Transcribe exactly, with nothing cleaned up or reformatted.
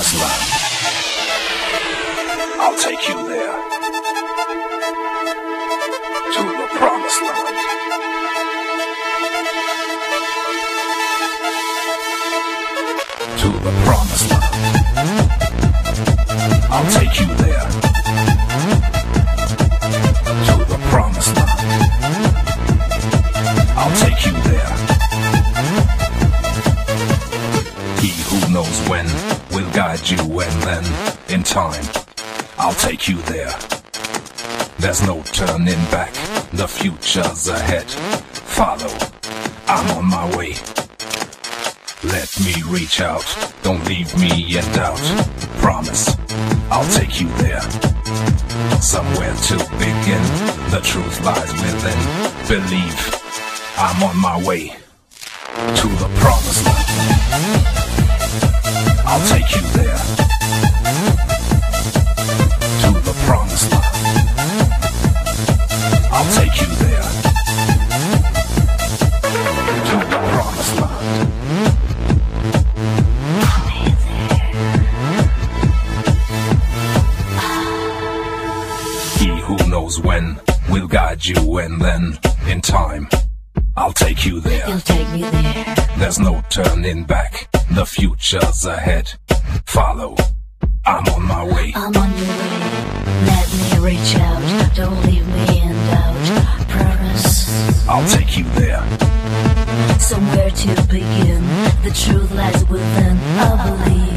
promised land. I'll take you there. To the promised land. To the promised land. I'll take you there. To the promised land. I'll take you there. He who knows when will guide you, and then, in time, I'll take you there. There's no turning back, the future's ahead. Follow, I'm on my way. Let me reach out, don't leave me in doubt. Promise, I'll take you there. Somewhere to begin, the truth lies within. Believe, I'm on my way to the promised land. I'll take you there. To the promised land. I'll take you there. To the promised land. He who knows when will guide you, and then, in time, I'll take you there. You'll take me there. There's no turning back, the future's ahead. Follow, I'm on my way. I'm on your way. Let me reach out, don't leave me in doubt. Promise, I'll take you there. somewhere to begin. The truth lies within, I believe.